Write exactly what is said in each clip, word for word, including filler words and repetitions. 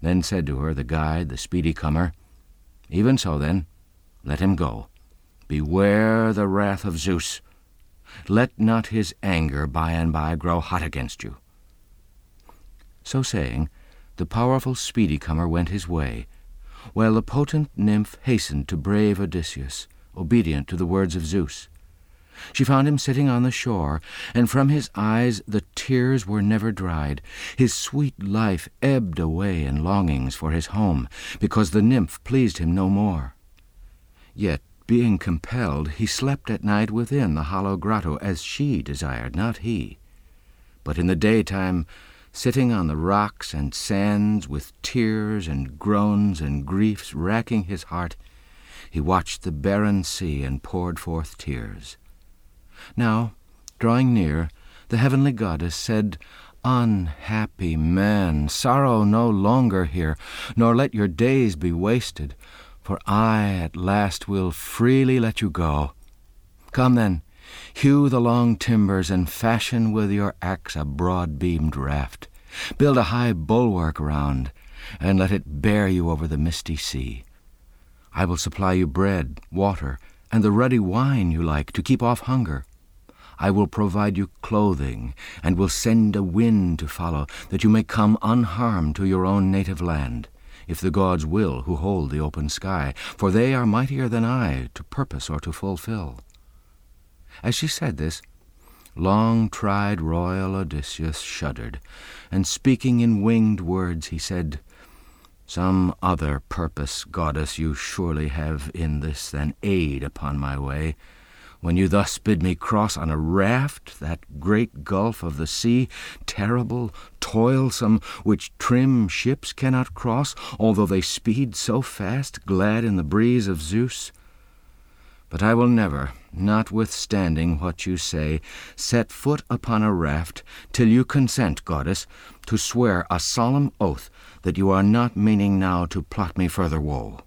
Then said to her the guide, the speedy comer, "Even so, then, let him go. Beware the wrath of Zeus. Let not his anger by and by grow hot against you." So saying, the powerful speedy comer went his way, while the potent nymph hastened to brave Odysseus, obedient to the words of Zeus. She found him sitting on the shore, and from his eyes the tears were never dried. His sweet life ebbed away in longings for his home, because the nymph pleased him no more. Yet, being compelled, he slept at night within the hollow grotto, as she desired, not he. But in the daytime, sitting on the rocks and sands, with tears and groans and griefs racking his heart, he watched the barren sea and poured forth tears. Now, drawing near, the heavenly goddess said, "Unhappy man, sorrow no longer here, nor let your days be wasted, for I at last will freely let you go. Come then, hew the long timbers, and fashion with your axe a broad-beamed raft. Build a high bulwark round, and let it bear you over the misty sea. I will supply you bread, water, and the ruddy wine you like to keep off hunger. I will provide you clothing, and will send a wind to follow, that you may come unharmed to your own native land, if the gods will who hold the open sky, for they are mightier than I to purpose or to fulfill." As she said this, long-tried royal Odysseus shuddered, and speaking in winged words he said, "Some other purpose, goddess, you surely have in this than aid upon my way, when you thus bid me cross on a raft that great gulf of the sea, terrible, toilsome, which trim ships cannot cross, although they speed so fast, glad in the breeze of Zeus. But I will never, notwithstanding what you say, set foot upon a raft till you consent, goddess, to swear a solemn oath that you are not meaning now to plot me further woe."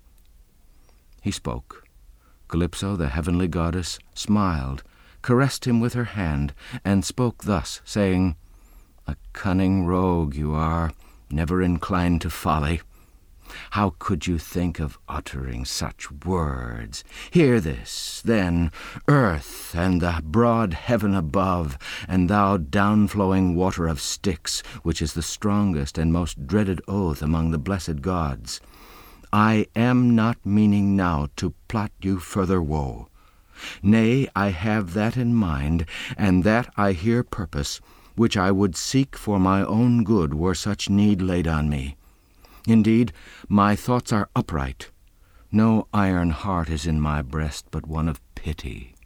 He spoke. Calypso, the heavenly goddess, smiled, caressed him with her hand, and spoke thus, saying, "A cunning rogue you are, never inclined to folly. How could you think of uttering such words? Hear this, then, earth, and the broad heaven above, and thou downflowing water of Styx, which is the strongest and most dreaded oath among the blessed gods. I am not meaning now to plot you further woe. Nay, I have that in mind, and that I here purpose, which I would seek for my own good were such need laid on me. Indeed, my thoughts are upright. No iron heart is in my breast, but one of pity.